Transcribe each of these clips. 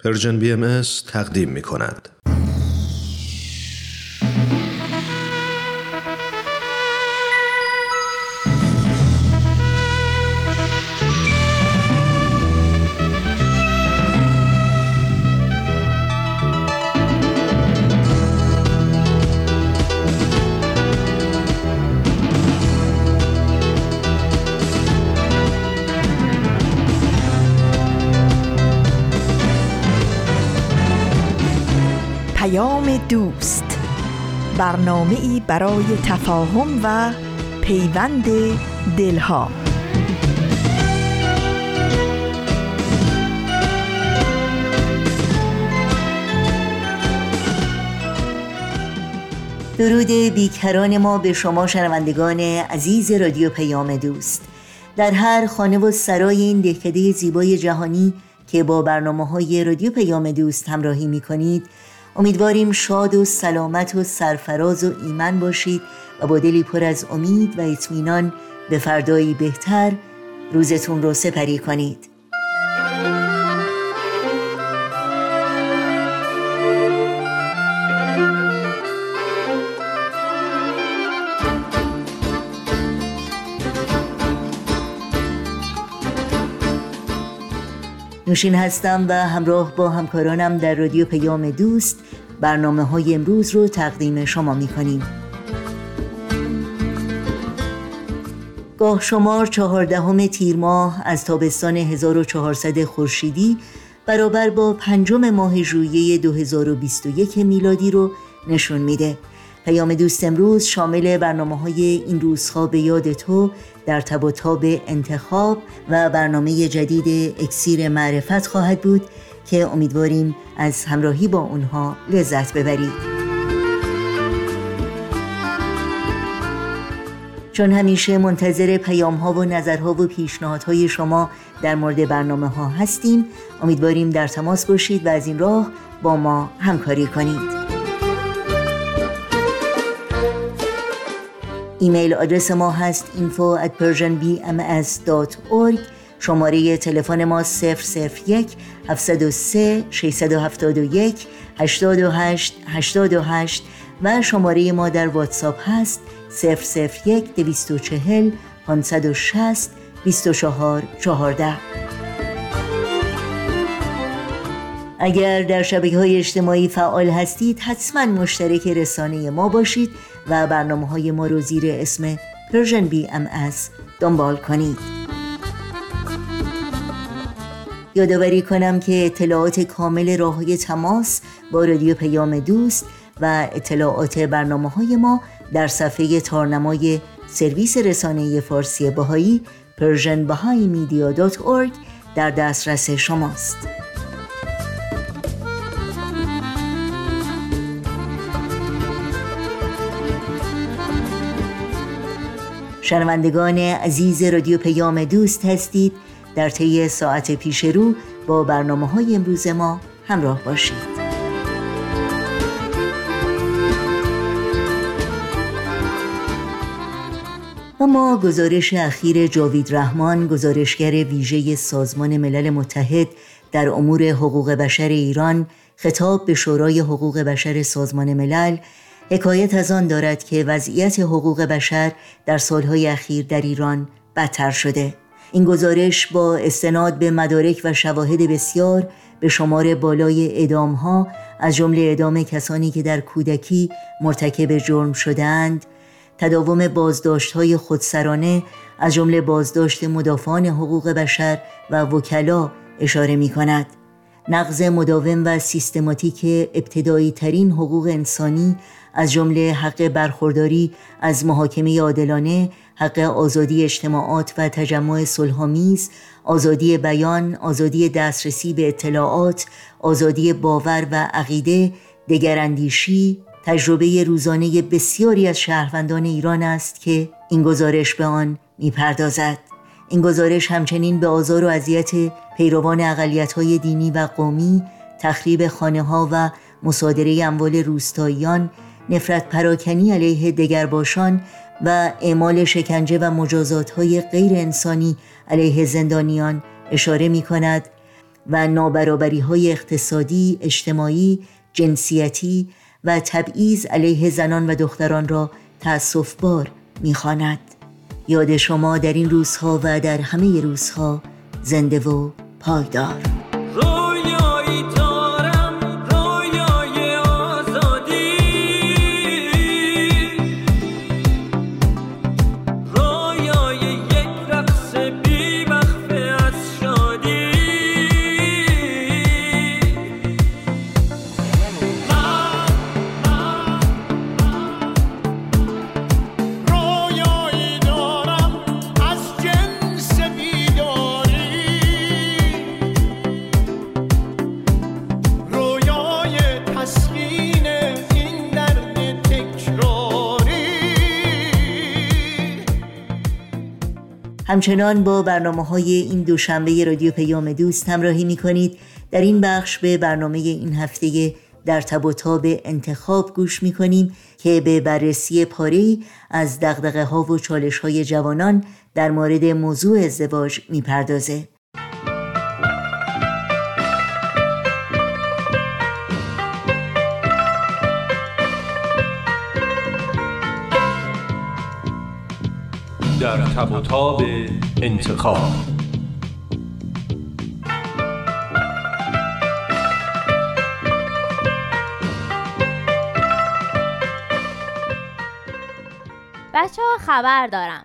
پرژن BMS تقدیم می کند. دوست، برنامه‌ای برای تفاهم و پیوند دلها. درود بیکران ما به شما شنوندگان عزیز رادیو پیام دوست در هر خانه و سرای این دهکده زیبای جهانی که با برنامه‌های رادیو پیام دوست همراهی می‌کنید. امیدواریم شاد و سلامت و سرفراز و ایمن باشید و با دلی پر از امید و اطمینان به فردایی بهتر روزتون رو سپری کنید. نوشین هستم و همراه با همکارانم در رادیو پیام دوست برنامه‌های امروز رو تقدیم شما می‌کنیم. گاه شمار 14 تیر ماه از تابستان 1400 خورشیدی برابر با 5 ماه ژوئیه 2021 میلادی رو نشون میده. پیام دوست امروز شامل برنامه‌های این روزها به یاد تو، در تب و تاب انتخاب و برنامه جدید اکسیر معرفت خواهد بود که امیدواریم از همراهی با اونها لذت ببرید. چون همیشه منتظر پیام‌ها و نظرها و پیشنهادهای شما در مورد برنامه‌ها هستیم، امیدواریم در تماس باشید و از این راه با ما همکاری کنید. ایمیل آدرس ما هست info@persianbms.org. شماره تلفن ما 001 703 671 828 828 و شماره ما در واتساپ هست 001 240 560 24 14. اگر در شبکه‌های اجتماعی فعال هستید حتما مشترک رسانه ما باشید و برنامه‌های ما رو زیر اسم پرژن BMS دنبال کنید. یادآوری کنم که اطلاعات کامل راه‌های تماس با رادیو پیام دوست و اطلاعات برنامه‌های ما در صفحه تارنمای سرویس رسانه فارسی بهایی persianbahaimedia.org در دسترس شماست. شنوندگان عزیز رادیو پیام دوست هستید. در طی ساعت پیش رو با برنامه‌های امروز ما همراه باشید. اما گزارش اخیر جاوید رحمان، گزارشگر ویژه سازمان ملل متحد در امور حقوق بشر ایران، خطاب به شورای حقوق بشر سازمان ملل، حکایت از آن دارد که وضعیت حقوق بشر در سالهای اخیر در ایران بدتر شده. این گزارش با استناد به مدارک و شواهد بسیار به شمار بالای اعدام‌ها از جمله اعدام کسانی که در کودکی مرتکب جرم شده‌اند، تداوم بازداشت‌های خودسرانه از جمله بازداشت مدافعان حقوق بشر و وکلا اشاره می‌کند. نقض مداوم و سیستماتیک ابتدایی ترین حقوق انسانی از جمله حق برخورداری از محاکمه عادلانه، حق آزادی اجتماعات و تجمع صلح‌آمیز، آزادی بیان، آزادی دسترسی به اطلاعات، آزادی باور و عقیده، دگراندیشی، تجربه روزانه بسیاری از شهروندان ایران است که این گزارش به آن می‌پردازد. این گزارش همچنین به آزار و اذیت پیروان اقلیت‌های دینی و قومی، تخریب خانه‌ها و مصادره اموال روستاییان، نفرت پراکنی علیه دگرباشان و اعمال شکنجه و مجازات‌های غیر انسانی علیه زندانیان اشاره می‌کند و نابرابری‌های اقتصادی، اجتماعی، جنسیتی و تبعیض علیه زنان و دختران را تأسف‌بار می‌خواند. یاد شما در این روزها و در همه روزها زنده و پایدار. همچنان با برنامه‌های این دوشنبه رادیو پیام دوست همراهی می‌کنید. در این بخش به برنامه این هفته در تب و تاب انتخاب گوش می‌کنیم که به بررسی پاره‌ای از دغدغه‌ها و چالش‌های جوانان در مورد موضوع ازدواج می‌پردازه. در تب و تاب انتخاب. بچه‌ها خبر دارم.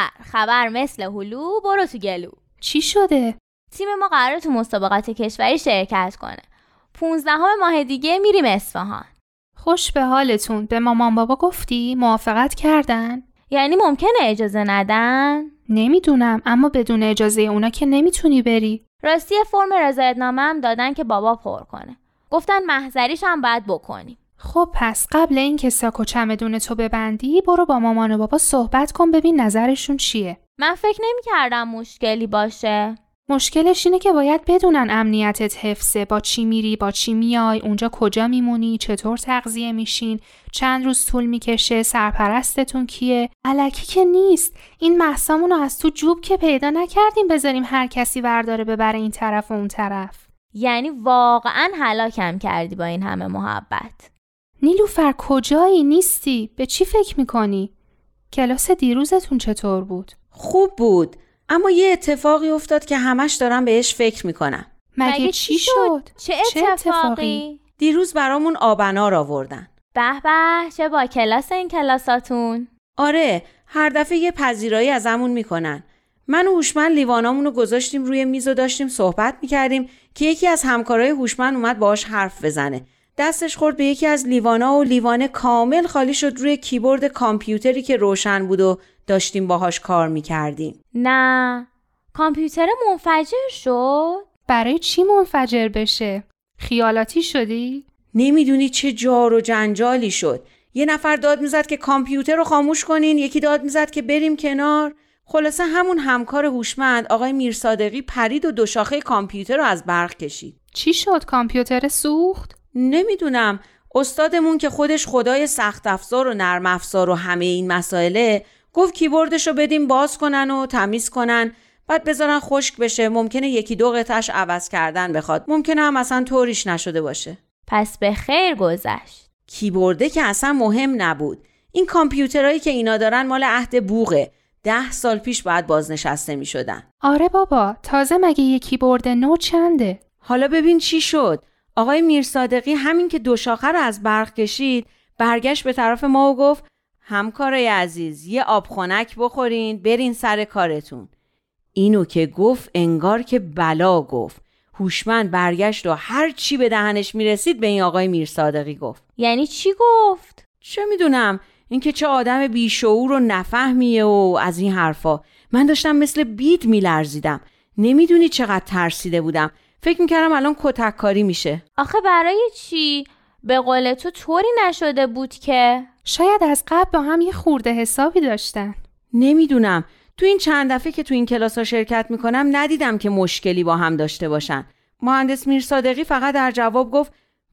خبر مثل هلو برو تو گلو. چی شده؟ تیم ما قراره تو مسابقات کشوری شرکت کنه. 15 ماه دیگه میریم اصفهان. خوش به حالتون. به مامان بابا گفتی؟ موافقت کردن؟ یعنی ممکنه اجازه ندن؟ نمیدونم، اما بدون اجازه اونا که نمیتونی بری. راستی فرم رضایتنامه هم دادن که بابا پر کنه. گفتن محضریش هم باید بکنیم. خب پس قبل این که ساک و چمدون تو ببندی برو با مامان و بابا صحبت کن ببین نظرشون چیه. من فکر نمی کردم مشکلی باشه. مشکلش اینه که باید بدونن امنیتت حفظه، با چی میری، با چی میای، اونجا کجا میمونی، چطور تغذیه میشین، چند روز طول میکشه، سرپرستتون کیه. الکی که نیست. این مهسامونو از تو جوب که پیدا نکردیم بذاریم هر کسی ورداره ببره این طرف و اون طرف. یعنی واقعا هلاکم کردی با این همه محبت. نیلوفر کجایی؟ نیستی؟ به چی فکر میکنی؟ کلاس دیروزتون چطور بود؟ خوب بود، اما یه اتفاقی افتاد که همش دارم بهش فکر میکنم. مگه چی شد؟ چه اتفاقی؟ دیروز برامون آبنار آوردن. به به، چه با کلاس این کلاساتون؟ آره، هر دفعه یه پذیرایی ازمون میکنن. من و هوشمند لیوانامونو گذاشتیم روی میز و داشتیم صحبت میکردیم که یکی از همکارای هوشمند اومد باهاش حرف بزنه. دستش خورد به یکی از لیوانا و لیوان کامل خالی شد روی کیبورد کامپیوتری که روشن بود و داشتیم باهاش کار میکردیم. نه، کامپیوتر منفجر شد؟ برای چی منفجر بشه؟ خیالاتی شدی؟ نمیدونی چه جار و جنجالی شد. یه نفر داد میزد که کامپیوتر رو خاموش کنین، یکی داد میزد که بریم کنار. خلاصه همون همکار هوشمند آقای میرصادقی پرید و دو شاخه کامپیوتر رو از برق کشید. چی شد؟ کامپیوتر سوخت؟ نمیدونم. استادمون که خودش خدای سخت افزار و نرم افزار و همه این مسائله گفت کیبوردشو بدیم باز کنن و تمیز کنن، بعد بذارن خشک بشه. ممکنه یکی دو قطعش عوض کردن بخواد، ممکنه هم اصلا طوریش نشده باشه. پس به خیر گذشت. کیبورده که اصلا مهم نبود. این کامپیوترایی که اینا دارن مال عهد بوقه. 10 سال پیش باید بازنشسته می شدن. آره بابا، تازه مگه یه کیبورد نو چنده؟ حالا ببین چی شد. آقای میرصادقی همین که دو شاخه رو از برق کشید برگشت به طرف ما و گفت همکارای عزیز یه آب خنک بخورین برین سر کارتون. اینو که گفت انگار که بلا گفت. هوشمند برگشت و هر چی به دهنش میرسید به این آقای میرصادقی گفت. یعنی چی گفت؟ چه میدونم، اینکه چه آدم بیشعور و نفهمیه و از این حرفا. من داشتم مثل بید میلرزیدم. نمیدونی چقدر ترسیده بودم. فکر میکردم الان کتک کاری میشه. آخه برای چی؟ به قول تو طوری نشده بود که؟ شاید از قبل با هم یه خورده حسابی داشتن. نمیدونم. تو این چند دفعه که تو این کلاس ها شرکت میکنم ندیدم که مشکلی با هم داشته باشن. مهندس میرصادقی فقط در جواب گفت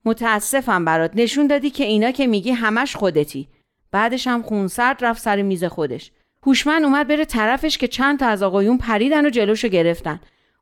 متاسفم برات، نشون دادی که اینا که میگی همش خودتی. بعدش هم خونسرد رفت سر میز خودش. هوشمند اومد بره طرفش که چند تا از آقایون پریدن و جلوشو گرفتن.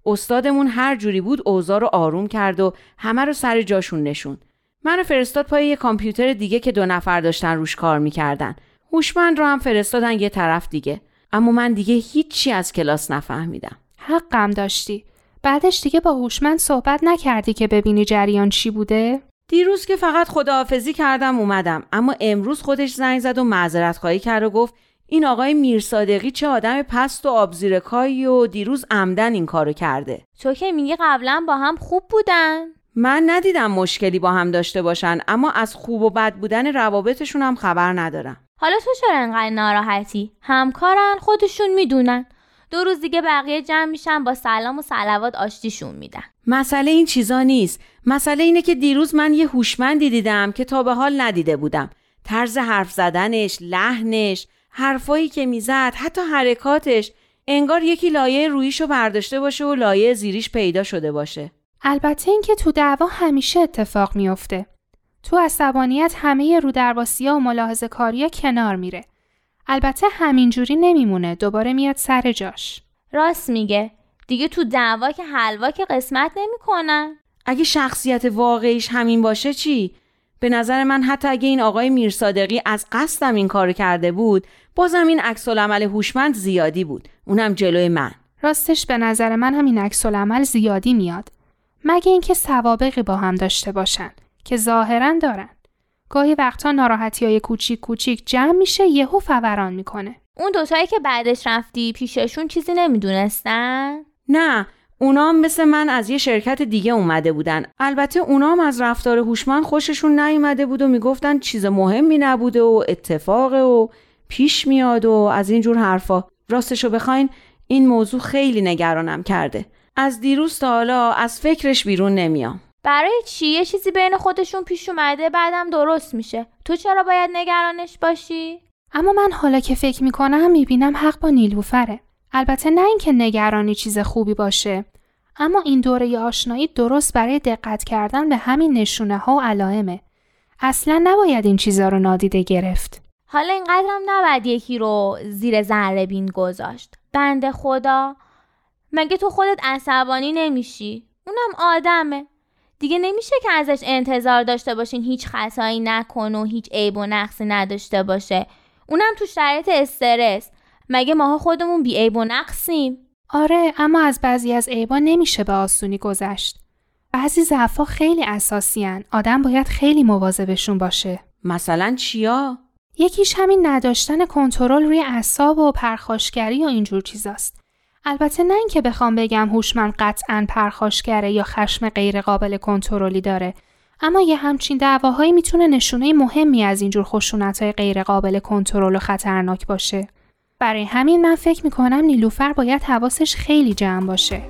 استادمون هر جوری بود اوضاع رو آروم کرد و همه رو سر جاشون نشوند. منو فرستاد پای یه کامپیوتر دیگه که 2 نفر داشتن روش کار میکردن. هوشمند رو هم فرستادن یه طرف دیگه. اما من دیگه هیچی از کلاس نفهمیدم. حقم داشتی. بعدش دیگه با هوشمند صحبت نکردی که ببینی جریان چی بوده؟ دیروز که فقط خداحافظی کردم اومدم، اما امروز خودش زنگ زد و معذرت خواهی کرد و گفت این آقای میرصادقی چه آدم پست و آبزیرکایی و دیروز عمدن این کارو کرده. تو که میگی قبلا با هم خوب بودن؟ من ندیدم مشکلی با هم داشته باشن، اما از خوب و بد بودن روابطشون هم خبر ندارم. حالا تو چرا انقدر ناراحتی؟ همکارن، خودشون میدونن. 2 روز دیگه بقیه جمع میشن با سلام و صلوات آشتیشون میدن. مسئله این چیزا نیست. مسئله اینه که دیروز من یه هوشمندی دیدم که تا به حال ندیده بودم. طرز حرف زدنش، لحنش، حرفایی که میزد، حتی حرکاتش، انگار یکی لایه رویشو برداشته باشه و لایه زیریش پیدا شده باشه. البته این که تو دعوا همیشه اتفاق میفته. تو عصبانیت همه رودرباسی‌ها و ملاحظه کاری‌ها کنار میره. البته همینجوری نمیمونه، دوباره میاد سر جاش. راست میگه. دیگه تو دعوا که حلوا که قسمت نمیکنن. اگه شخصیت واقعیش همین باشه چی؟ به نظر من حتی اگه این آقای میرصادقی از قصدم این کارو کرده بود، بازم این عکس‌العمل هوشمند زیادی بود، اونم جلوی من. راستش به نظر من هم این عکس‌العمل زیادی میاد. مگه اینکه سوابقی با هم داشته باشن که ظاهراً دارن. گاهی وقتا ناراحتی‌های کوچیک کوچیک جمع میشه یهو فوران میکنه. اون 2 تایی که بعدش رفتی پیششون چیزی نمیدونستن؟ نه، اونام مثل من از یه شرکت دیگه اومده بودن. البته اونام از رفتار هوشمند خوششون نیومده بود و میگفتن چیز مهمی نبوده و اتفاقه و پیش میاد و از این جور حرفا. راستشو بخواین این موضوع خیلی نگرانم کرده. از دیروز تا حالا از فکرش بیرون نمیام. برای چی؟ یه چیزی بین خودشون پیش اومده بعدم درست میشه. تو چرا باید نگرانش باشی؟ اما من حالا که فکر میکنم میبینم حق با نیلوفره. البته نه اینکه نگرانی چیز خوبی باشه، اما این دوره آشنایی درست برای دقت کردن به همین نشونه ها و علائمه. اصلا نباید این چیزا رو نادیده گرفت. حالا اینقدرم نباید یکی رو زیر ذره بین گذاشت. بنده خدا، مگه تو خودت عصبانی نمیشی؟ اونم آدمه. دیگه نمیشه که ازش انتظار داشته باشین هیچ خطایی نکنه و هیچ عیب و نقصی نداشته باشه. اونم تو شرایط استرس. مگه ماها خودمون بی عیب و نقصیم؟ آره، اما از بعضی از عیبا نمیشه به آسونی گذشت. بعضی ضعف‌ها خیلی اساسی هن. آدم باید خیلی مواظبشون باشه. مثلا چیا؟ یکیش همین نداشتن کنترل روی اعصاب و پرخاشگری و اینجور چیزاست. البته نه اینکه بخوام بگم هوشمند قطعاً پرخاشگره یا خشم غیر قابل کنترلی داره، اما یه همچین دعواهایی میتونه نشونه مهمی از اینجور خشونت‌های غیر قابل کنترل و خطرناک باشه. برای همین من فکر میکنم نیلوفر باید حواسش خیلی جمع باشه.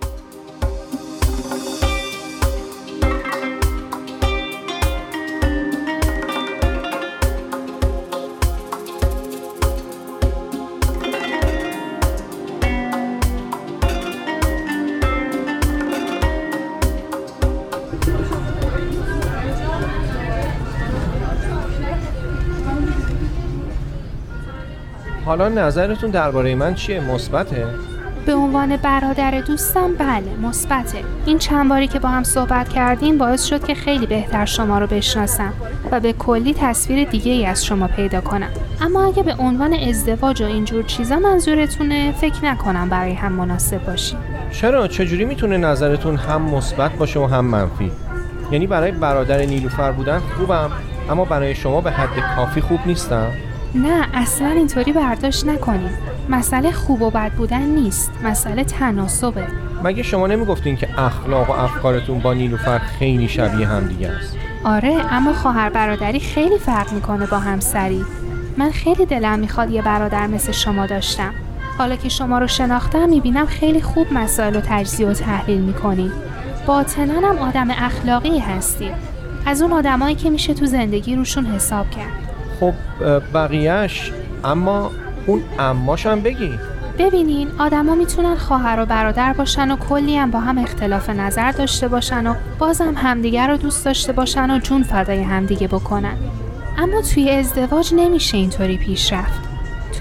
حالا نظرتون درباره من چیه؟ مثبته؟ به عنوان برادر دوستم بله، مثبته. این چند باری که با هم صحبت کردیم باعث شد که خیلی بهتر شما رو بشناسم و به کلی تصویر دیگه ای از شما پیدا کنم. اما اگه به عنوان ازدواج و اینجور چیزا منظورتونه، فکر نکنم برای هم مناسب باشیم. چرا؟ چجوری میتونه نظرتون هم مثبت باشه و هم منفی؟ یعنی برای برادر نیلوفر بودن خوبم، اما برای شما به حد کافی خوب نیستم؟ نه، اصلا اینطوری برداشت نکنیم. مسئله خوب و بد بودن نیست، مسئله تناسبه. مگه شما نمیگفتین که اخلاق و افکارتون با نیلوفر خیلی شبیه هم دیگه است؟ آره، اما خواهر برادری خیلی فرق میکنه با همسری. من خیلی دلم میخواد یه برادر مثل شما داشتم. حالا که شما رو شناختم میبینم خیلی خوب مسائل رو تجزیه و تحلیل میکنی. باطناً هم آدم اخلاقی هستی، از اون آدمایی که میشه تو زندگی روشون حساب کرد. خب بقیهش، اما اون اماش هم بگی. ببینین، آدما میتونن خواهر و برادر باشن و کلی هم با هم اختلاف نظر داشته باشن و بازم همدیگه رو دوست داشته باشن و جون فدای همدیگه بکنن. اما توی ازدواج نمیشه اینطوری پیش رفت.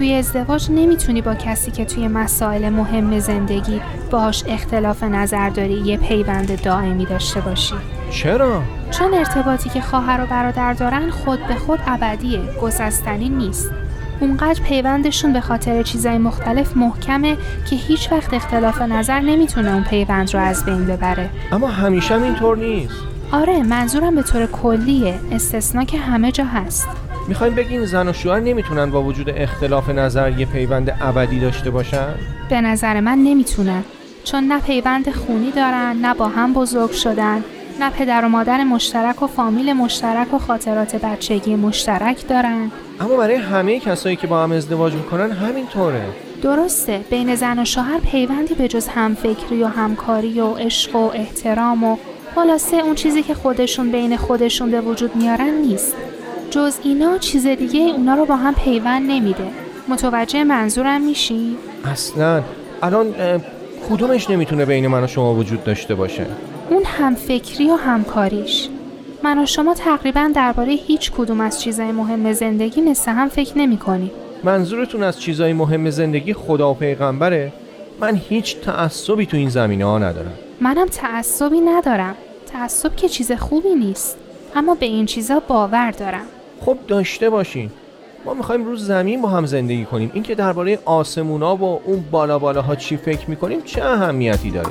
توی ازدواج نمیتونی با کسی که توی مسائل مهم زندگی باهاش اختلاف نظر داری یه پیوند دائمی داشته باشی. چرا؟ چون ارتباطی که خواهر و برادر دارن خود به خود ابدیه، گسستنی نیست. اونقدر پیوندشون به خاطر چیزای مختلف محکمه که هیچ وقت اختلاف نظر نمیتونه اون پیوند رو از بین ببره. اما همیشه اینطور نیست. آره، منظورم به طور کلیه، استثنا که همه جا هست. میخوایم بگین زن و شوهر نمیتونن با وجود اختلاف نظر یه پیوند ابدی داشته باشن؟ به نظر من نمیتونن، چون نه پیوند خونی دارن، نه با هم بزرگ شدن، نه پدر و مادر مشترک و فامیل مشترک و خاطرات بچگی مشترک دارن. اما برای همه کسایی که با هم ازدواج میکنن همینطوره. درسته، بین زن و شوهر پیوندی به جز همفکری و همکاری و عشق و احترام و خلاصه اون چیزی که خودشون بین خودشون به وجود میارن نیست. جز اینا چیز دیگه اونا رو با هم پیوند نمیده. متوجه منظورم میشی؟ اصلاً الان کدومش نمیتونه بین من و شما وجود داشته باشه؟ اون همفکری و همکاریش. من و شما تقریباً درباره هیچ کدوم از چیزای مهم زندگی مثل هم فکر نمی‌کنیم. منظورتون از چیزای مهم زندگی خدا و پیغمبره؟ من هیچ تعصبی تو این زمینه‌ها ندارم. منم تعصبی ندارم. تعصب که چیز خوبی نیست، اما به این چیزا باور دارم. خب داشته باشین. ما میخوایم روز زمین با هم زندگی کنیم. این که درباره آسمونا و اون بالاها چی فکر میکنیم چه اهمیتی داره؟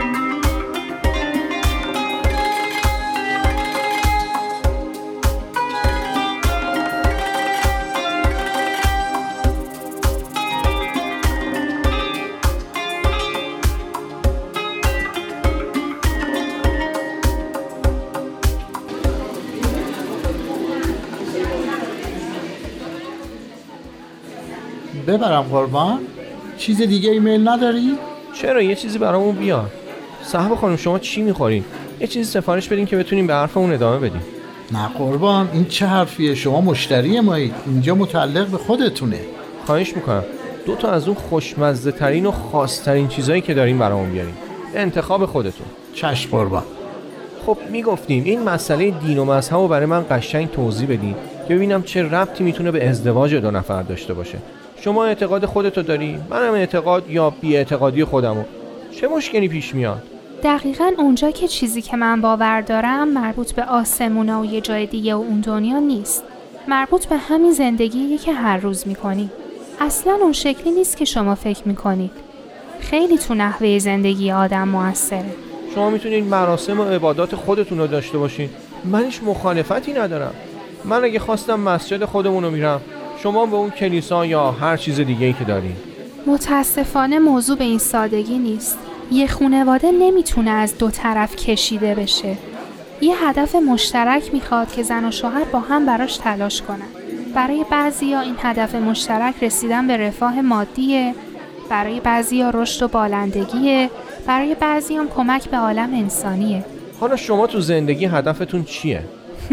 ببرم قربان؟ چیز دیگه ایمیل نداری؟ چرا، یه چیزی برامون بیار. صاحب خانم شما چی میخورین؟ یه چیزی سفارش بدین که بتونیم به حرفمون ادامه بدیم. نه قربان، این چه حرفیه؟ شما مشتری مایید، اینجا متعلق به خودتونه. خواهش میکنم 2 تا از اون خوشمزه ترین و خاص ترین چیزایی که داریم برامون بیارین. انتخاب خودتون. چشم قربان. خب میگفتیم این مسئله دین و مذهب رو برای من قشنگ توضیح بدین که ببینم چه ربطی میتونه به ازدواج 2 نفر داشته باشه. شما اعتقاد خودتو داری، منم اعتقاد یا بی اعتقادی خودمو. چه مشکلی پیش میاد؟ دقیقاً اونجا که چیزی که من باور دارم مربوط به آسمونا و یه جای دیگه و اون دنیا نیست. مربوط به همین زندگیه که هر روز میکنی. اصلاً اون شکلی نیست که شما فکر میکنید. خیلی تو نحوه زندگی آدم موثره. شما میتونید مراسم و عبادات خودتون رو داشته باشین. من هیچ مخالفتی ندارم. من اگه خواستم مسجد خودمون رو میرم، شما به اون کلیسا یا هر چیز دیگه‌ای که دارین. متاسفانه موضوع به این سادگی نیست. یه خانواده نمیتونه از 2 طرف کشیده بشه. یه هدف مشترک میخواد که زن و شوهر با هم براش تلاش کنن. برای بعضیا این هدف مشترک رسیدن به رفاه مادیه، برای بعضیا رشد و بالندگیه، برای بعضیام کمک به عالم انسانیه. حالا شما تو زندگی هدفتون چیه؟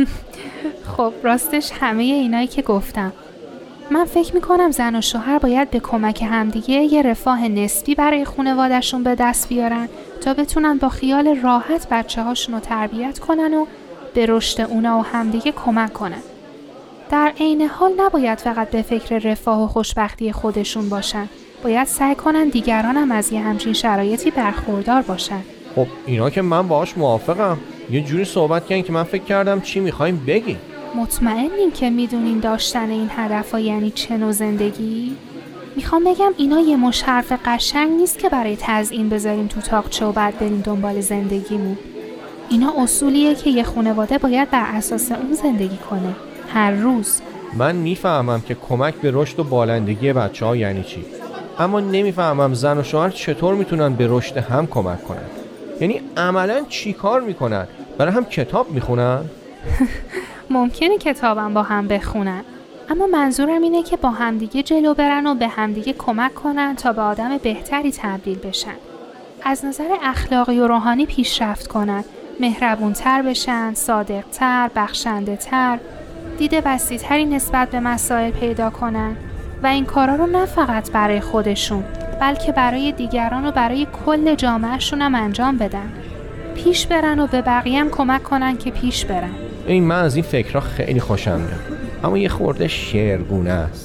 خب راستش همه اینایی که گفتم. من فکر میکنم زن و شوهر باید به کمک همدیگه یه رفاه نسبی برای خانواده‌شون به دست بیارن تا بتونن با خیال راحت بچه‌هاشون رو تربیت کنن و به رشد اونا و همدیگه کمک کنن. در عین حال نباید فقط به فکر رفاه و خوشبختی خودشون باشن. باید سعی کنن دیگران هم از یه همچین شرایطی برخوردار باشن. خب اینا که من باهاش موافقم. یه جوری صحبت کردین که من فکر کردم چی میخوایم بگین. مطمئنین که میدونین داشتن این هدف‌ها یعنی چه نوع زندگی؟ میخوام بگم اینا یه مش حرف قشنگ نیست که برای تزیین بذاریم تو تاقچه و بعد بریم دنبال زندگیمون. اینا اصولیه که یه خانواده باید بر اساس اون زندگی کنه. هر روز. من میفهمم که کمک به رشد و بالندگی بچه‌ها یعنی چی. اما نمیفهمم زن و شوهر چطور میتونن به رشد هم کمک کنن. یعنی عملاً چی کار میکنن؟ برای هم کتاب میخونن؟ ممکنه کتابم با هم بخونن، اما منظورم اینه که با همدیگه جلو برن و به همدیگه کمک کنن تا به آدم بهتری تبدیل بشن. از نظر اخلاقی و روحانی پیشرفت کنن، مهربونتر بشن، صادقتر، بخشنده‌تر، دید وسیع‌تری نسبت به مسائل پیدا کنن و این کارا رو نه فقط برای خودشون بلکه برای دیگران و برای کل جامعهشون هم انجام بدن. پیش برن و به بقیه هم کمک کنن که پیش برن. این من از این فکرها خیلی خوشم میاد، اما یه خورده شعرگونه است.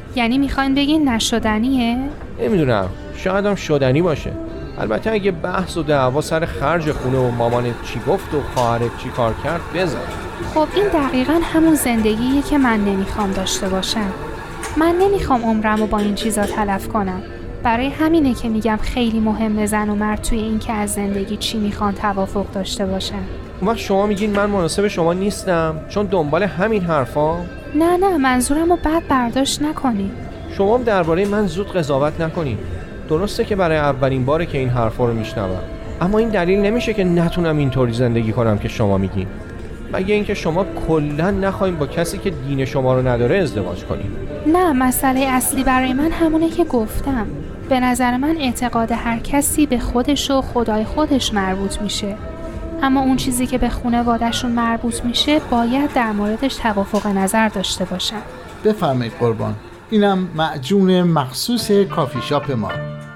یعنی میخواین بگین نشدنیه؟ نمیدونم، شاید هم شدنی باشه. البته اگه بحث و دعوا سر خرج خونه و مامانت چی گفت و خواهرت چی کار کرد بذار. خب این دقیقاً همون زندگیه که من نمیخوام داشته باشم. من نمیخوام عمرمو با این چیزا تلف کنم. برای همینه که میگم خیلی مهمه زن و مرد توی این که از زندگی چی میخوان توافق داشته باشن. اون وقت شما میگین من مناسب شما نیستم چون دنبال همین حرفا؟ نه منظورمو بد برداشت نکنی. شما هم درباره من زود قضاوت نکنین. درسته که برای اولین باره که این حرفا رو میشنوم، اما این دلیل نمیشه که نتونم اینطوری زندگی کنم که شما میگین. مگه اینکه شما کلا نخواین با کسی که دین شما رو نداره ازدواج کنین. نه، مسئله اصلی برای من همونه که گفتم. به نظر من اعتقاد هر کسی به خودش و خدای خودش مربوط میشه، اما اون چیزی که به خانواده‌شون مربوط میشه باید در موردش توافق نظر داشته باشن. بفرمایید قربان، اینم معجون مخصوص کافی شاپ ما.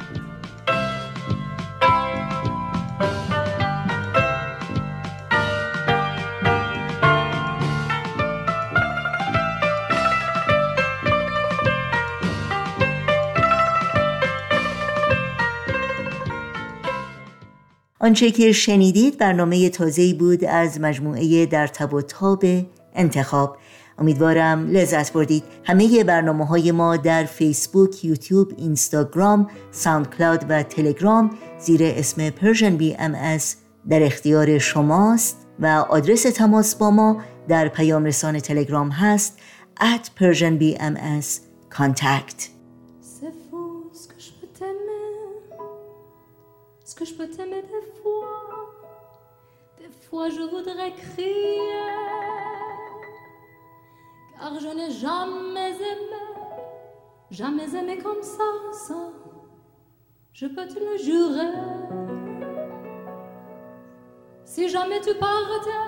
آنچه که شنیدید برنامه تازه‌ای بود از مجموعه در تب و تاب انتخاب. امیدوارم لذت بردید. همه برنامه‌های ما در فیسبوک، یوتیوب، اینستاگرام، ساوندکلاود و تلگرام زیر اسم Persian BMS در اختیار شماست و آدرس تماس با ما در پیام رسان تلگرام هست @PersianBMS contact. Est-ce que je peux t'aimer des fois je voudrais crier, car je n'ai jamais aimé comme ça, je peux te le jurer. Si jamais tu partais,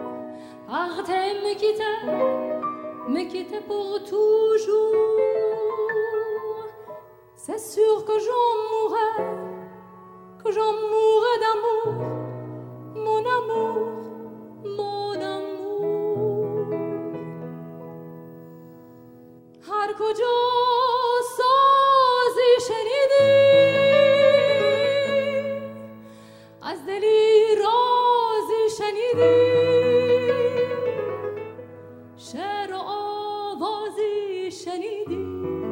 me quittais pour toujours, c'est sûr que j'en mourrais d'amour, mon amour. هر کجا سازی شنیدی، از دلی رازی شنیدی، شعر و آوازی شنیدی،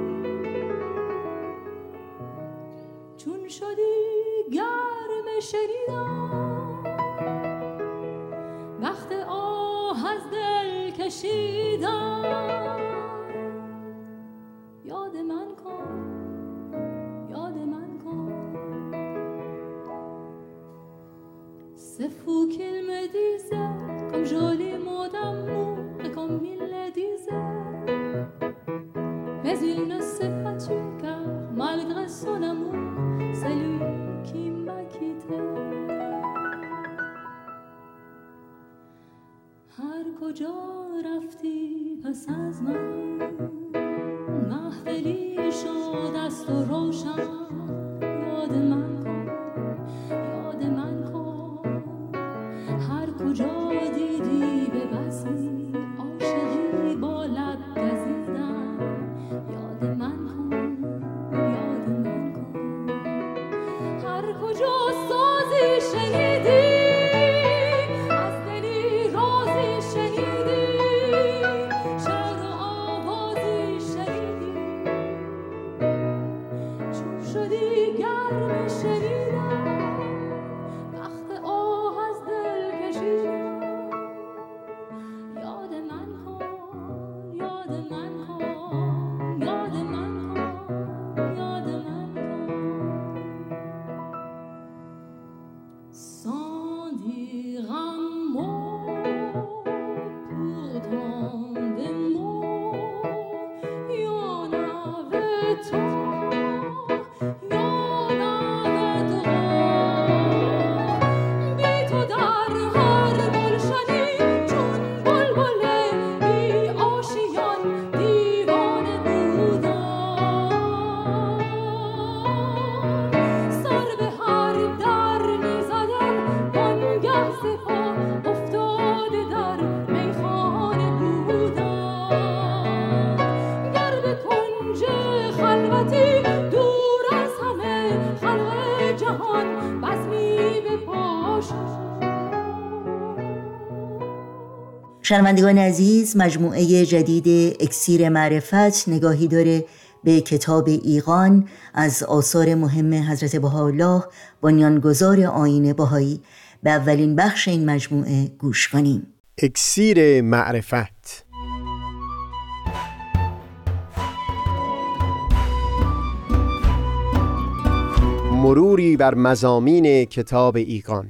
چون شدی گرم شنیدم، وقت آه از دل کشیدم. یاد من کن C'est fou qu'il me disait, comme joli mot d'amour, et comme il le disait, mais il ne s'est pas tué, car malgré son amour, c'est lui qui m'a quitté. هر کجا رفتی پس از من، محفلی شد است و روشن. یاد من کن هر کجا دیدی به بزمی عاشقی با لب گزیدن. یاد من کن هر کجا سازی شنیدی، از دلی رازی شنیدی، شعر و آوازی شنیدی، چون شدی گرم شنیدم، وقت آه از دل کشیدم. یاد من کن sans dire un mot, pourtant des mots, y en avait trop, bی تو در هر گلشنی، چون بلبل بی آشیان شنوندگان عزیز، مجموعه جدید اکسیر معرفت نگاهی داره به کتاب ایقان از آثار مهم حضرت بهاءالله بنیانگذار آیین بهایی. به اولین بخش این مجموعه گوش کنیم. اکسیر معرفت. مروری بر مضامین کتاب ایقان.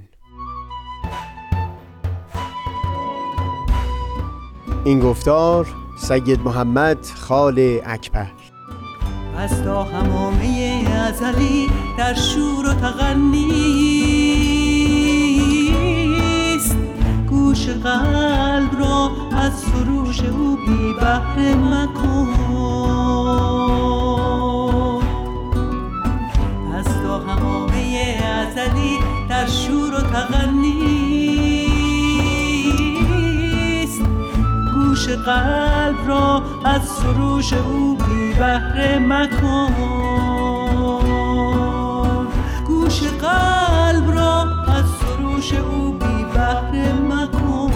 این گفتار سید محمد خال اکبر. از تا همامه ازلی در شور و تغنیست، گوش قلب را از سروش او بی بهره مکن. از تا همامه ازلی در شور و تغنیست، گوش قلب را از سروش او بی بهره مکن. گوش قلب را از سروش او بی بهره مکن.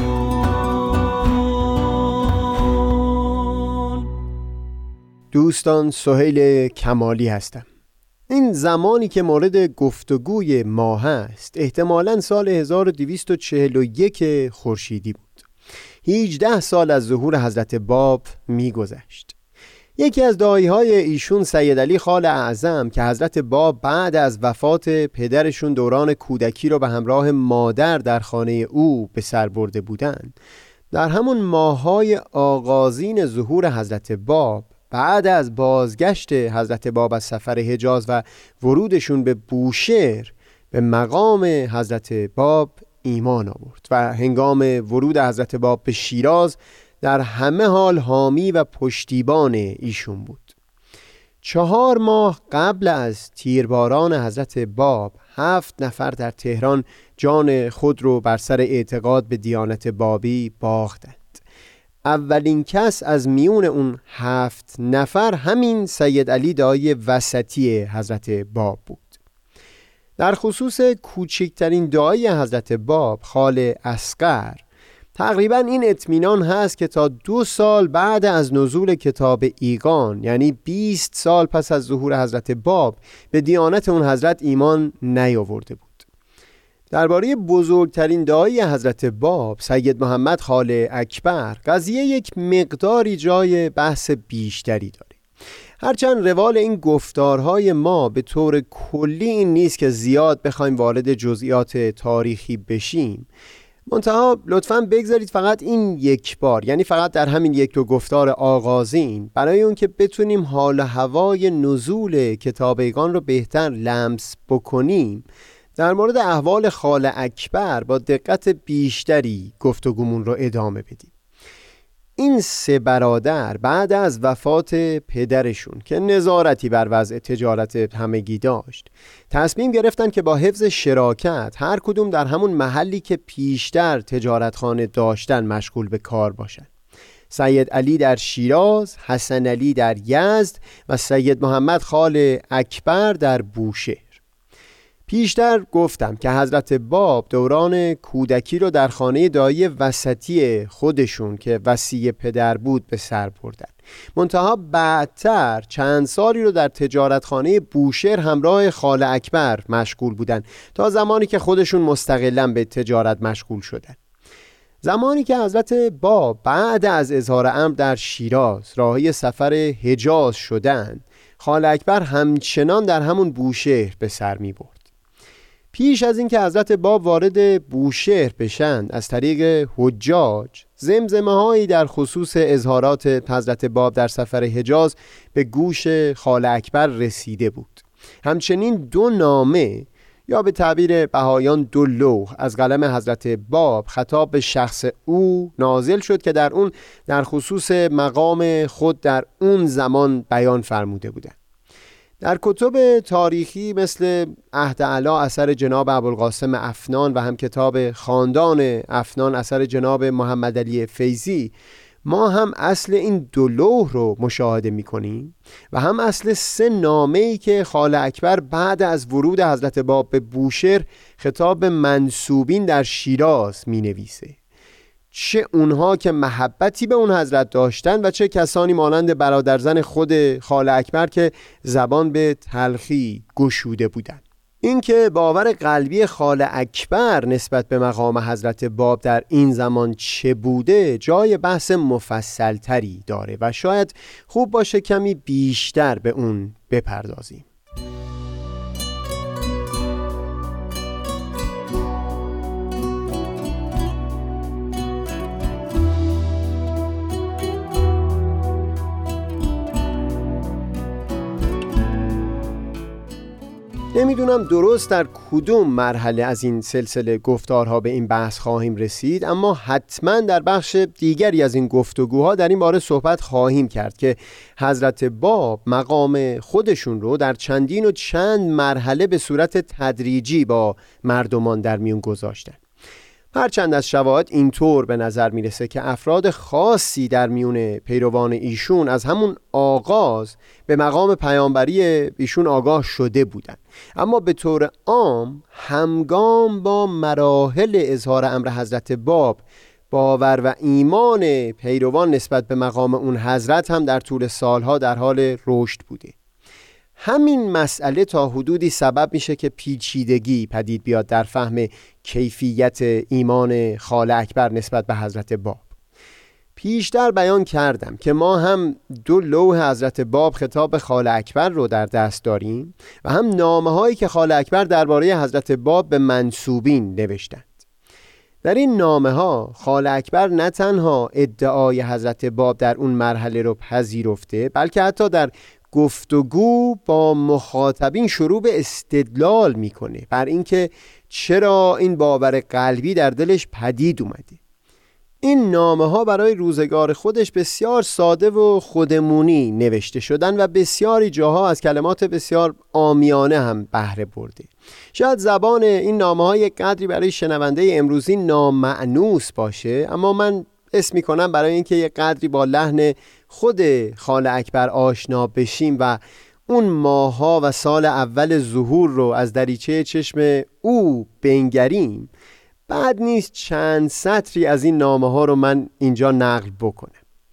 دوستان، سهیل کمالی هستم. این زمانی که مورد گفتگوی ما هست احتمالاً سال 1241 خورشیدی بود. 18 سال از ظهور حضرت باب می‌گذشت. یکی از داعی‌های ایشون سید علی خال اعظم که حضرت باب بعد از وفات پدرشون دوران کودکی رو به همراه مادر در خانه او به سر برده بودند، در همون ماه‌های آغازین ظهور حضرت باب بعد از بازگشت حضرت باب از سفر حجاز و ورودشون به بوشهر به مقام حضرت باب ایمان آورد و هنگام ورود حضرت باب به شیراز در همه حال حامی و پشتیبان ایشون بود. 4 ماه قبل از تیرباران حضرت باب 7 نفر در تهران جان خود رو بر سر اعتقاد به دیانت بابی باختند. اولین کس از میون اون 7 نفر همین سید علی دایی وسطی حضرت باب بود. در خصوص کوچکترین دایی حضرت باب، خال اصغر، تقریبا این اطمینان هست که تا 2 سال بعد از نزول کتاب ایقان، یعنی 20 سال پس از ظهور حضرت باب، به دیانت اون حضرت ایمان نیاورده بود. درباره بزرگترین دایی حضرت باب، سید محمد خال اکبر، قضیه یک مقداری جای بحث بیشتری داره. هرچند روال این گفتارهای ما به طور کلی این نیست که زیاد بخوایم وارد جزئیات تاریخی بشیم، منتها لطفاً بگذارید فقط این یک بار، یعنی فقط در همین 1-2 گفتار آغازین، برای اون که بتونیم حال و هوای نزول کتاب ایقان رو بهتر لمس بکنیم، در مورد احوال خال اکبر با دقت بیشتری گفتگومون رو ادامه بدیم. این 3 برادر بعد از وفات پدرشون که نظارتی بر وضع تجارت همگی داشت، تصمیم گرفتن که با حفظ شراکت هر کدوم در همون محلی که پیشتر تجارتخانه داشتن مشغول به کار باشن. سید علی در شیراز، حسن علی در یزد و سید محمد خال اکبر در بوشهر. پیشتر گفتم که حضرت باب دوران کودکی رو در خانه دایی وسطی خودشون که وصی پدر بود به سر بردن. منتها بعدتر چند سالی رو در تجارتخانه بوشهر همراه خال اکبر مشغول بودن تا زمانی که خودشون مستقلاً به تجارت مشغول شدن. زمانی که حضرت باب بعد از اظهار امر در شیراز راهی سفر حجاز شدند، خال اکبر همچنان در همون بوشهر به سر می برد. پیش از اینکه حضرت باب وارد بوشهر بشن، از طریق حجاج زمزمه هایی در خصوص اظهارات حضرت باب در سفر حجاز به گوش خال اکبر رسیده بود. همچنین 2 نامه یا به تعبیر بهایان 2 لوح از قلم حضرت باب خطاب به شخص او نازل شد که در اون در خصوص مقام خود در اون زمان بیان فرموده بودند. در کتب تاریخی مثل عهد علا اثر جناب ابوالقاسم افنان و هم کتاب خاندان افنان اثر جناب محمد علی فیضی ما هم اصل این 2 لوح رو مشاهده می کنیم و هم اصل 3 نامه‌ای که خال اکبر بعد از ورود حضرت باب به بوشهر خطاب منسوبین در شیراز می نویسه. چه اونها که محبتی به اون حضرت داشتن و چه کسانی مانند برادرزن خود خاله اکبر که زبان به تلخی گشوده بودند. این که باور قلبی خاله اکبر نسبت به مقام حضرت باب در این زمان چه بوده جای بحث مفصل تری داره و شاید خوب باشه کمی بیشتر به اون بپردازیم. نمیدونم درست در کدوم مرحله از این سلسله گفتارها به این بحث خواهیم رسید، اما حتما در بخش دیگری از این گفتگوها در این باره صحبت خواهیم کرد که حضرت باب مقام خودشون رو در چندین و چند مرحله به صورت تدریجی با مردمان در میون گذاشتن. هرچند از شواهد اینطور به نظر میرسه که افراد خاصی در میون پیروان ایشون از همون آغاز به مقام پیامبری ایشون آگاه شده بودند، اما به طور عام همگام با مراحل اظهار امر حضرت باب باور و ایمان پیروان نسبت به مقام اون حضرت هم در طول سالها در حال رشد بوده. همین مسئله تا حدودی سبب میشه که پیچیدگی پدید بیاد در فهم کیفیت ایمان خاله اکبر نسبت به حضرت باب. پیشتر بیان کردم که ما هم 2 لوح حضرت باب خطاب خاله اکبر رو در دست داریم و هم نامه هایی که خاله اکبر درباره حضرت باب به منسوبین نوشتند. در این نامه ها خاله اکبر نه تنها ادعای حضرت باب در اون مرحله رو پذیرفته، بلکه حتی در گفتگو با مخاطبین شروع به استدلال میکنه بر اینکه چرا این باور قلبی در دلش پدید اومده. این نامه ها برای روزگار خودش بسیار ساده و خودمونی نوشته شدن و بسیاری جاها از کلمات بسیار عامیانه هم بهره برده. شاید زبان این نامه ها یک قدری برای شنونده امروزی نامأنوس باشه، اما من اسم میکنم برای اینکه یک قدری با لحن خود خاله اکبر آشنا بشیم و اون ماها و سال اول ظهور رو از دریچه چشم او بنگریم، بعد نیست چند سطری از این نامه ها رو من اینجا نقل بکنم.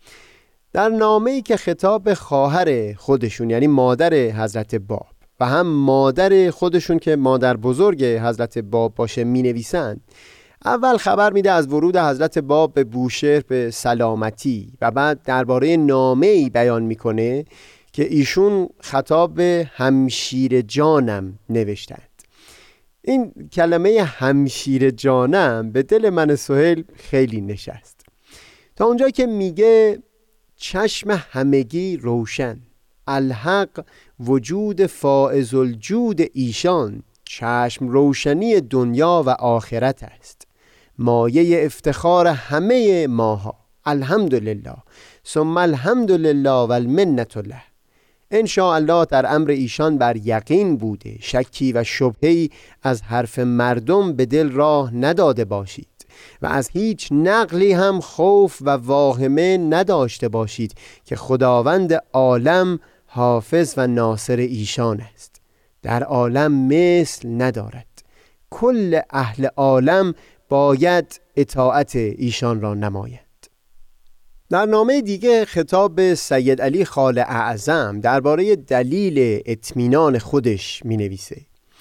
در نامه‌ای که خطاب خواهر خودشون یعنی مادر حضرت باب و هم مادر خودشون که مادر بزرگ حضرت باب باشه می نویسند، اول خبر میده از ورود حضرت باب به بوشهر به سلامتی و بعد درباره نامه‌ای بیان میکنه که ایشون خطاب به همشیر جانم نوشتند. این کلمه همشیر جانم به دل من سهیل خیلی نشست، تا اونجا که میگه چشم همگی روشن، الحق وجود فائز الجود ایشان، چشم روشنی دنیا و آخرت است، مایه افتخار همه ماها، الحمدلله ثم الحمدلله و المنت له. ان شاء الله در امر ایشان بر یقین بوده، شکی و شبهه‌ای از حرف مردم به دل راه نداده باشید و از هیچ نقلی هم خوف و واهمه نداشته باشید که خداوند عالم حافظ و ناصر ایشان است، در عالم مثل ندارد، کل اهل عالم باید اطاعت ایشان را نماید. در نامه دیگه خطاب به سید علی خال اعظم درباره دلیل اطمینان خودش می نویسه: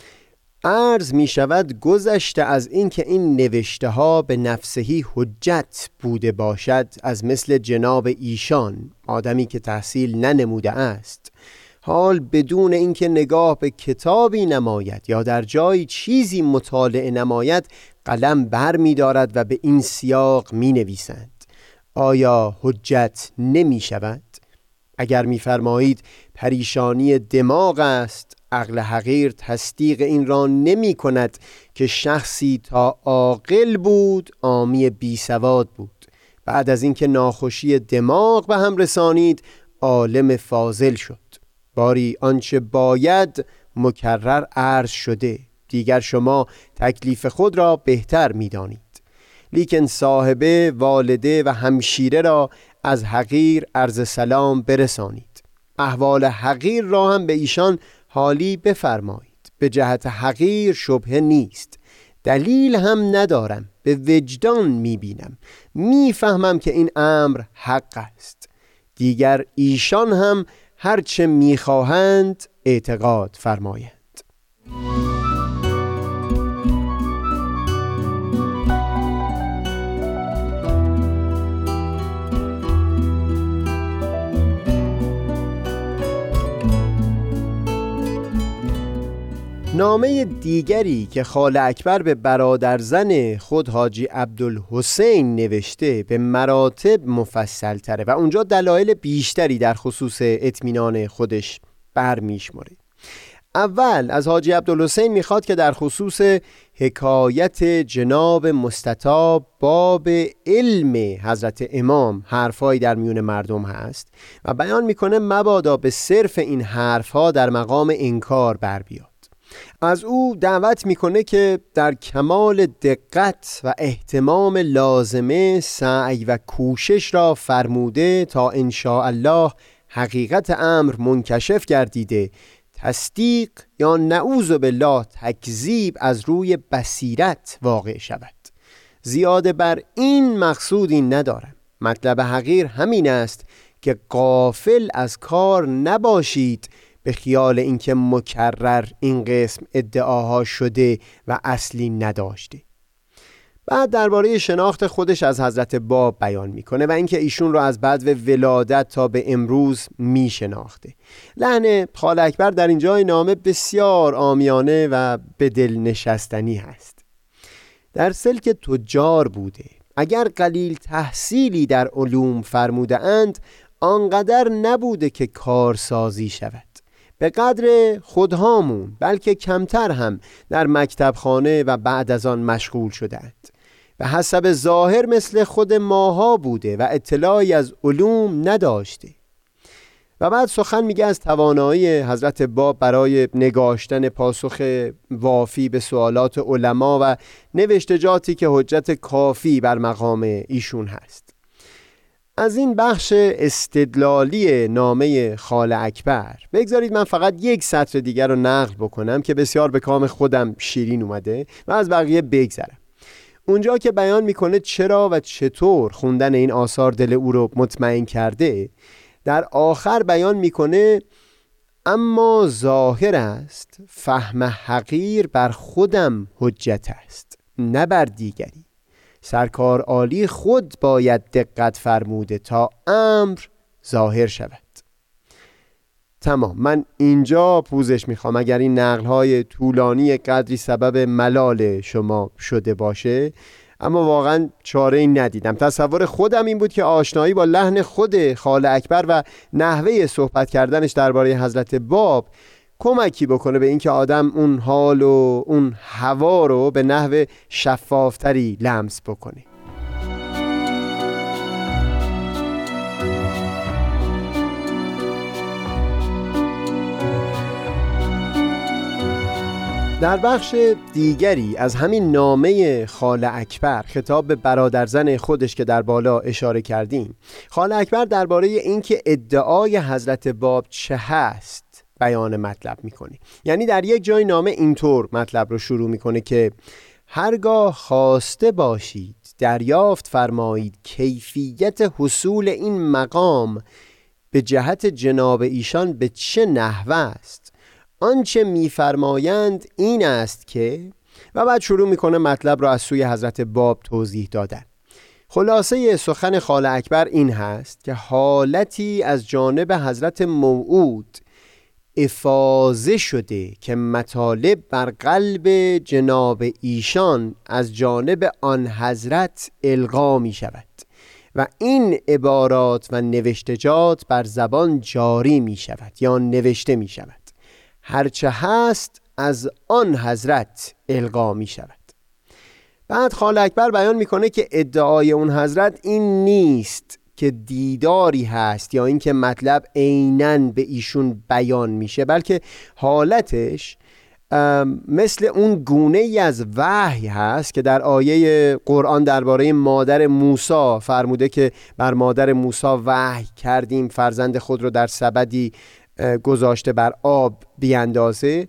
عرض می شود گذشته از این که این نوشته ها به نفسهی حجت بوده باشد، از مثل جناب ایشان آدمی که تحصیل ننموده است، حال بدون اینکه نگاه به کتابی نماید یا در جای چیزی مطالعه نماید قلم بر می دارد و به این سیاق می نویسند. آیا حجت نمی شود؟ اگر می فرمایید پریشانی دماغ است، عقل حقیر تصدیق این را نمی کند که شخصی تا عاقل بود عامی بی سواد بود، بعد از اینکه ناخوشی دماغ به هم رسانید عالم فاضل شد. باری آنچه باید مکرر عرض شده، دیگر شما تکلیف خود را بهتر می دانید. لیکن صاحبه، والده و همشیره را از حقیر عرض سلام برسانید. احوال حقیر را هم به ایشان حالی بفرمایید. به جهت حقیر شبهه نیست، دلیل هم ندارم به وجدان میبینم، میفهمم که این امر حق است. دیگر ایشان هم هرچه میخواهند اعتقاد فرمایند. نامه دیگری که خاله اکبر به برادرزن خود حاجی عبدالحسین نوشته به مراتب مفصل تره و اونجا دلایل بیشتری در خصوص اطمینان خودش برمیشماره. اول از حاجی عبدالحسین میخواد که در خصوص حکایت جناب مستطاب باب علم حضرت امام حرفایی در میون مردم هست و بیان میکنه مبادا به صرف این حرفها در مقام انکار بر بیاد. از او دعوت میکنه که در کمال دقت و اهتمام لازمه سعی و کوشش را فرموده تا انشاءالله حقیقت امر منکشف گردیده تصدیق یا نعوذ بالله تکذیب از روی بصیرت واقع شود. زیاده بر این مقصودی ندارم. مطلب حقیر همین است که غافل از کار نباشید به خیال اینکه مکرر این قسم ادعاها شده و اصلی نداشته. بعد درباره شناخت خودش از حضرت باب بیان میکنه و اینکه ایشون رو از بعد ولادت تا به امروز میشناخته. لحن خاله اکبر در اینجای نامه بسیار عامیانه و به دل نشستنی هست. در سلک تجار بوده. اگر قلیل تحصیلی در علوم فرموده اند آنقدر نبوده که کارسازی شود. به قدر خودهامون بلکه کمتر هم در مکتبخانه و بعد از آن مشغول شدند و حسب ظاهر مثل خود ماها بوده و اطلاعی از علوم نداشته. و بعد سخن میگه از توانایی حضرت باب برای نگاشتن پاسخ وافی به سوالات علما و نوشتجاتی که حجت کافی بر مقام ایشون هست. از این بخش استدلالی نامه خاله اکبر بگذارید من فقط یک سطر دیگر رو نقل بکنم که بسیار به کام خودم شیرین اومده و از بقیه بگذرم. اونجا که بیان میکنه چرا و چطور خوندن این آثار دل او رو مطمئن کرده، در آخر بیان میکنه اما ظاهر است فهم حقیر بر خودم حجت است نه بر دیگری. سرکار عالی خود باید دقت فرموده تا امر ظاهر شود. تمام. من اینجا پوزش میخوام اگر این نقل‌های طولانی قدری سبب ملال شما شده باشه، اما واقعا چاره ای ندیدم. تصور خودم این بود که آشنایی با لحن خود خاله اکبر و نحوه صحبت کردنش درباره حضرت باب کمکی بکنه به اینکه آدم اون حال و اون هوا رو به نحو شفافتری لمس بکنه. در بخش دیگری از همین نامه خاله اکبر خطاب به برادرزن خودش که در بالا اشاره کردیم، خاله اکبر درباره اینکه ادعای حضرت باب چه هست بیان مطلب میکنه. یعنی در یک جای نامه اینطور مطلب رو شروع میکنه که هرگاه خواسته باشید دریافت فرمایید کیفیت حصول این مقام به جهت جناب ایشان به چه نحوه است، آنچه میفرمایند این است که، و بعد شروع میکنه مطلب رو از سوی حضرت باب توضیح دادن. خلاصه سخن خاله اکبر این هست که حالتی از جانب حضرت موعود افاضه شده که مطالب بر قلب جناب ایشان از جانب آن حضرت القا می شود و این عبارات و نوشتجات بر زبان جاری می شود یا نوشته می شود. هرچه هست از آن حضرت القا می شود. بعد خاله اکبر بیان میکنه که ادعای اون حضرت این نیست که دیداری هست یا اینکه مطلب عیناً به ایشون بیان میشه، بلکه حالتش مثل اون گونه ای از وحی هست که در آیه قرآن درباره مادر موسی فرموده که بر مادر موسی وحی کردیم فرزند خود رو در سبدی گذاشته بر آب بیندازه.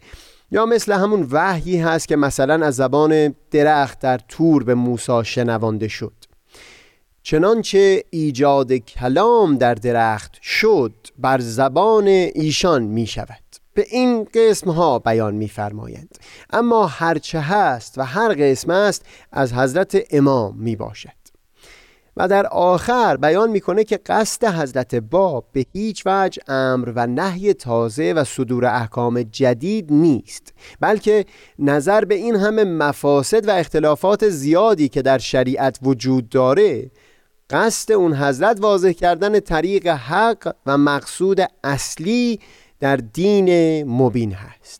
یا مثل همون وحیی هست که مثلا از زبان درخت در طور به موسی شنوانده شد. چنانچه ایجاد کلام در درخت شد بر زبان ایشان می شود. به این قسم ها بیان می فرمایند. اما هرچه هست و هر قسم است از حضرت امام می باشد. و در آخر بیان میکنه که قصد حضرت باب به هیچ وجه امر و نهی تازه و صدور احکام جدید نیست، بلکه نظر به این همه مفاسد و اختلافات زیادی که در شریعت وجود داره، قصد اون حضرت واضح کردن طریق حق و مقصود اصلی در دین مبین هست.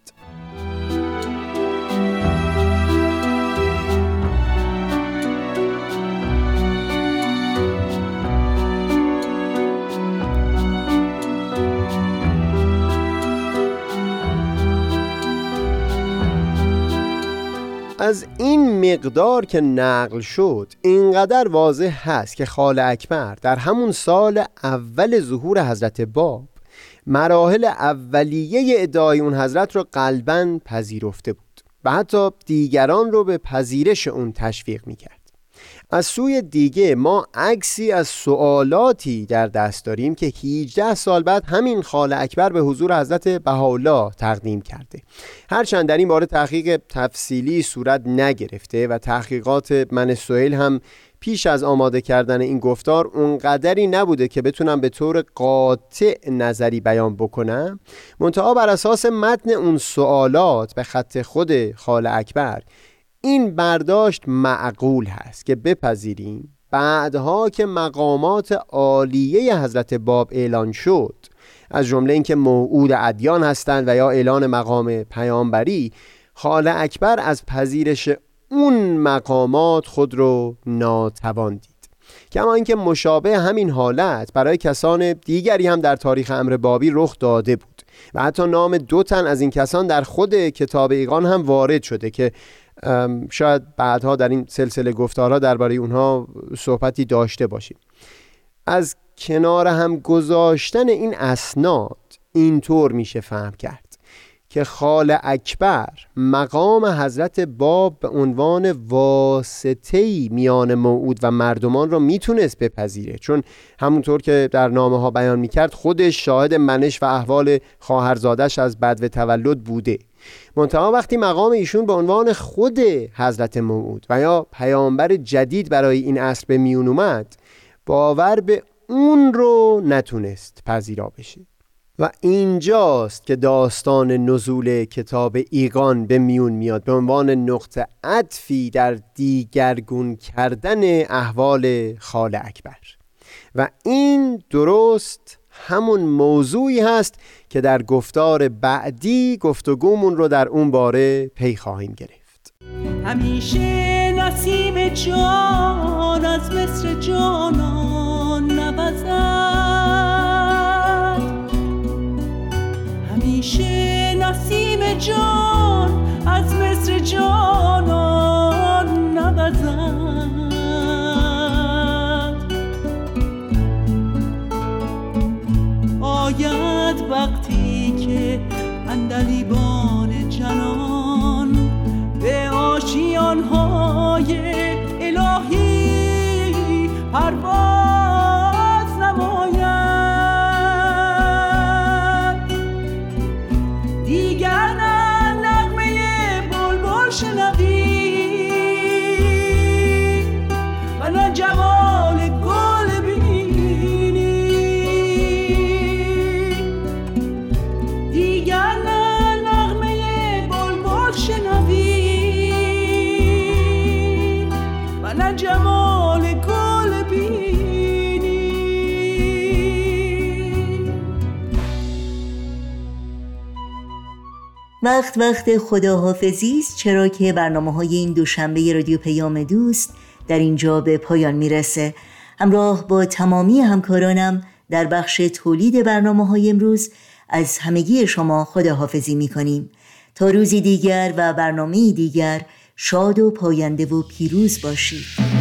از این مقدار که نقل شد اینقدر واضح هست که خال اکبر در همون سال اول ظهور حضرت باب مراحل اولیه ادعای اون حضرت رو قلباً پذیرفته بود و حتی دیگران رو به پذیرش اون تشویق میکرد. از سوی دیگه ما عکسی از سوالاتی در دست داریم که 18 سال بعد همین خال اکبر به حضور حضرت بهاءالله تقدیم کرده. هرچند در این باره تحقیق تفصیلی صورت نگرفته و تحقیقات من سهیل هم پیش از آماده کردن این گفتار اونقدری نبوده که بتونم به طور قاطع نظری بیان بکنم، منتها بر اساس متن اون سوالات به خط خود خال اکبر این برداشت معقول هست که بپذیریم بعدها که مقامات عالیه حضرت باب اعلان شد، از جمله اینکه موعود ادیان هستند و یا اعلان مقام پیامبری، خال اکبر از پذیرش اون مقامات خود رو ناتوان دید. کما اینکه مشابه همین حالت برای کسان دیگری هم در تاریخ امر بابی رخ داده بود و حتی نام 2 تن از این کسان در خود کتاب ایقان هم وارد شده که شاید بعدها در این سلسله گفتارها درباره اونها صحبتی داشته باشیم. از کنار هم گذاشتن این اسناد اینطور میشه فهم کرد که خال اکبر مقام حضرت باب به عنوان واسطه‌ای میان موعود و مردمان را میتونست بپذیره، چون همونطور که در نامه ها بیان میکرد خودش شاهد منش و احوال خواهرزادش از بدو تولد بوده. منتها وقتی مقام ایشون به عنوان خود حضرت موعود و یا پیامبر جدید برای این عصر به میون اومد، باور به اون رو نتونست پذیرا بشه. و اینجاست که داستان نزول کتاب ایقان به میون میاد به عنوان نقطه عطفی در دیگرگون کردن احوال خال اکبر. و این درست همون موضوعی هست که در گفتار بعدی گفتگومون رو در اون باره پی خواهیم گرفت. همیشه نسیم جان از مصر جانان نوزد، همیشه نسیم جان از مصر جانان نوزد. آید وقتی که عندلیبان جنان به آشیان‌های الهی پرواز نماید، دیگر نه نغمه بلبل شنوی و نه جمال گل بینی، دیگر نه نغمه بلبل شنوی و نه جمال گل بینی. وقت خداحافظی است، چرا که برنامه‌های این دوشنبه رادیو پیام دوست در اینجا به پایان میرسه. همراه با تمامی همکارانم در بخش تولید برنامه‌های امروز از همگی شما خداحافظی می‌کنیم. تا روزی دیگر و برنامه‌ای دیگر شاد و پاینده و پیروز باشید.